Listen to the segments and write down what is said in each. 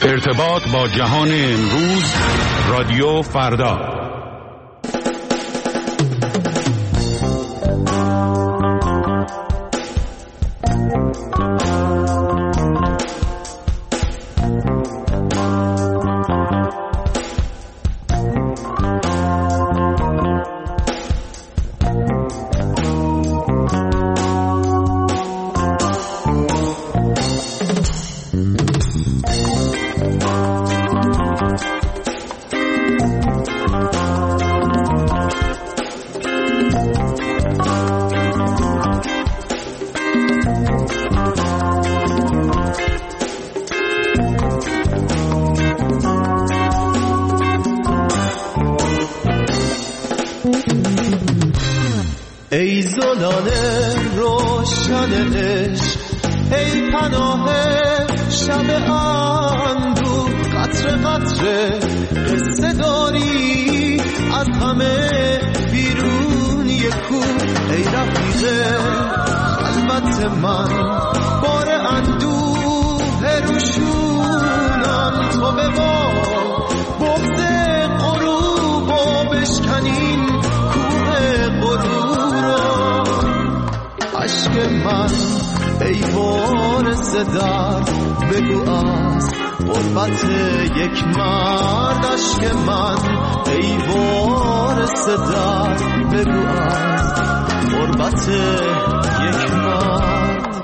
ارتباط با جهان امروز، رادیو فردا. ای زلال روشن عشق، ای پناه شب اندوه، قطره قطره قصه داری از همه بیرون یکو. ای رفیق خلوت من، بار اندوه روشونم، تو به ما بغض غروب و بشکنین کوه غرور. عشق من ای وارث درد، بگو از غربت یک مرد. عشق من ای وارث درد، بگو از غربت یک مرد.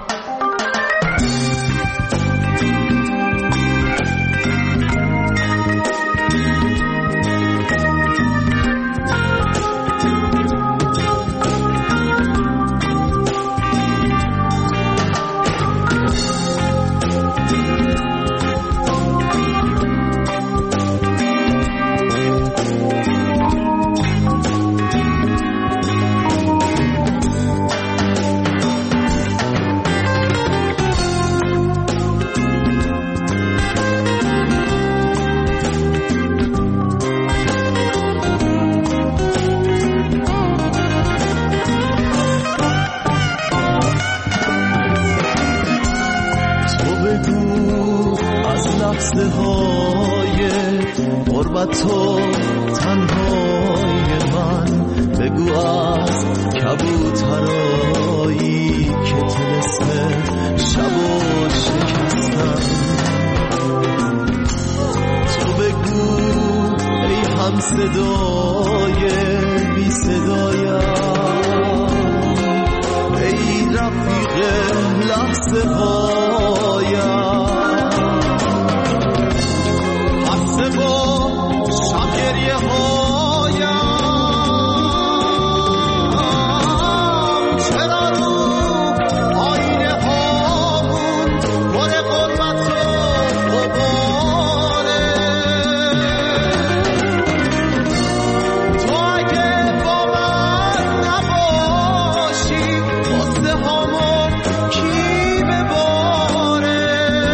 تو تنهای من، بگو از کبوترایی که طلسم شب و شکستن. تو بگو ای هم صدای بی صدایم، ای رفیق لحظه هایم. گریه هایم چرا رو آینه هامون پر غربت و غباره. تو اگه با من نباشی، غصه هامون کی بباره.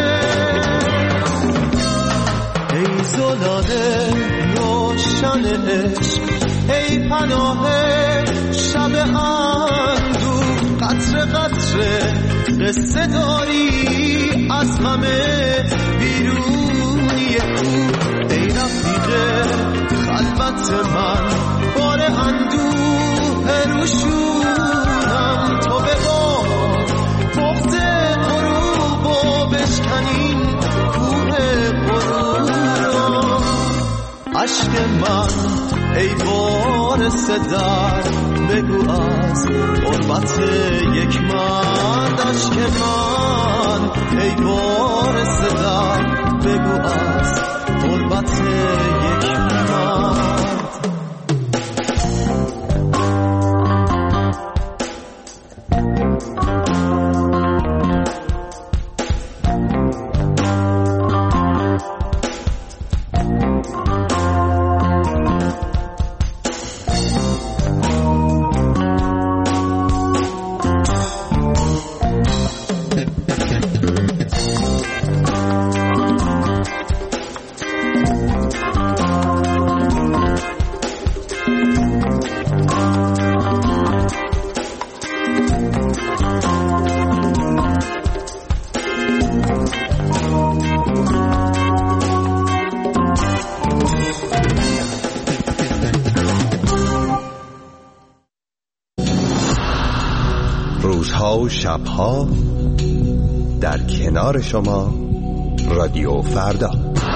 ای زلاله روشن عشق، ای پناه شب اندوه، قطره قطره قصه داری از همه بیرون یکو. ای رفیق خلوت من، بار اندوه روشونم، تو به ما بغض غروب و بشکنین کوه غرور. عشق من ای وارث درد، بگو از غربت یک مرد. عشق من ای وارث درد، بگو از غربت یک مرد. و شبها در کنار شما رادیو فردا.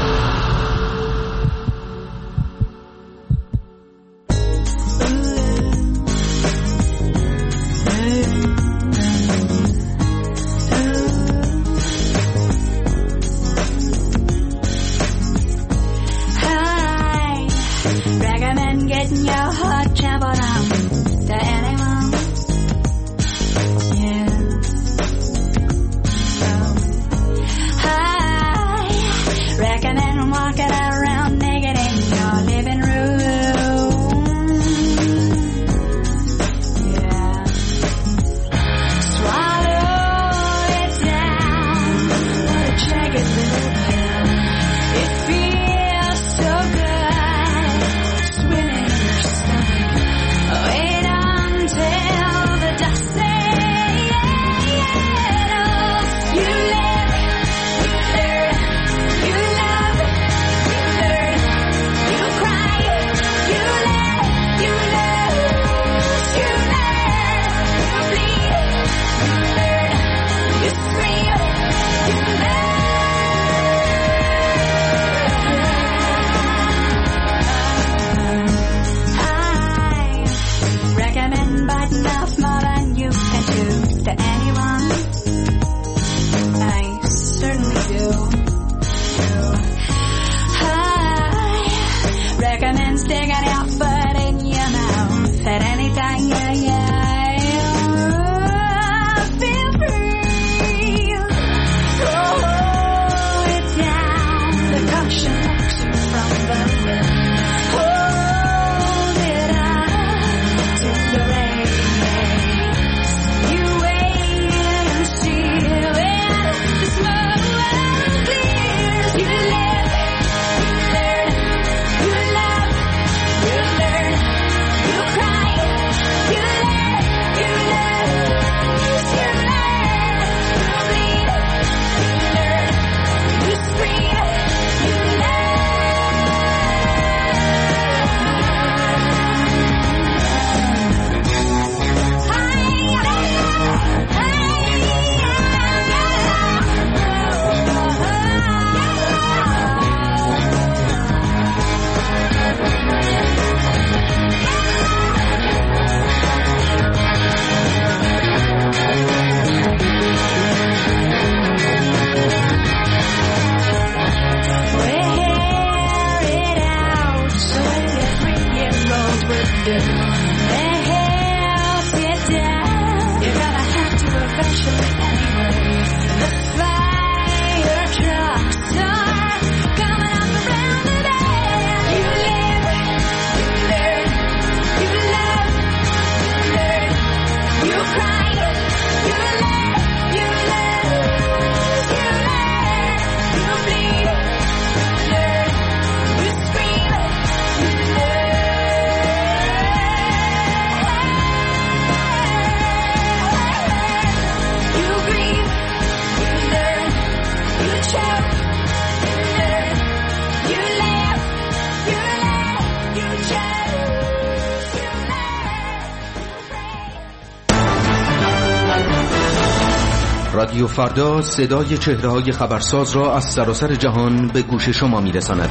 رادیو فردا صدای چهره‌های خبرساز را از سراسر جهان به گوش شما می‌رساند.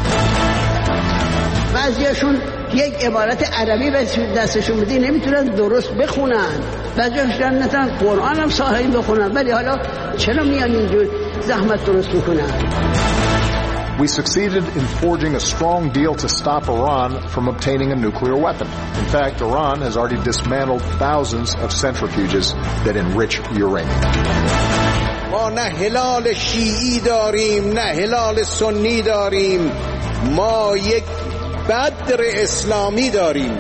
بعضیاشون یک عبارت عربی دستشون بدی نمیتونن درست بخونن، بعضیاشون نتونن قرآن هم صحیح بخونن، ولی حالا چرا میان اینجور زحمت درست میکنن؟ We succeeded in forging a strong deal to stop Iran from obtaining a nuclear weapon. In fact, Iran has already dismantled thousands of centrifuges that enrich uranium. ما نه هلال شیعی داریم نه هلال سنی داریم، ما یک بدر اسلامی داریم.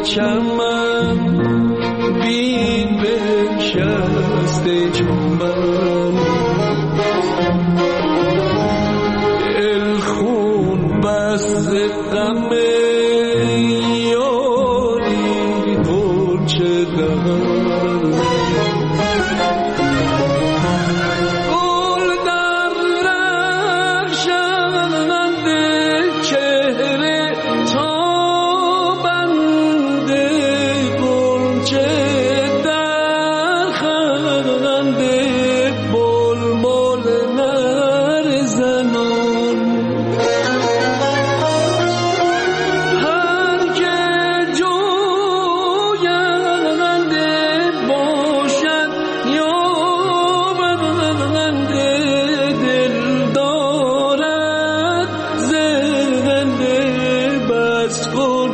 چمن بین بنشسته چون من دل خون بست غم یاری گلچه دارم گل در رخشنده چهره تابنده گلچه در خنده بلبل نرزنان هر که جوینده باشد یا بنده دل دارد زنده بس کن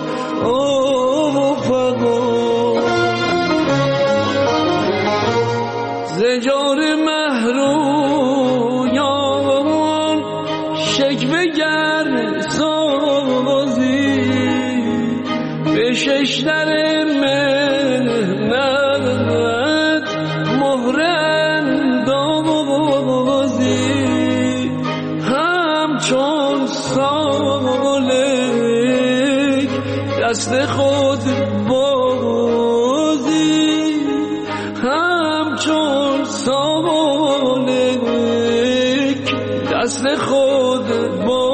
زجار مهرویان شکوه گر سازی به ششتر مهنت مهر اندازی همچون سالک دست خود بازی همچون سالک دست خود بازی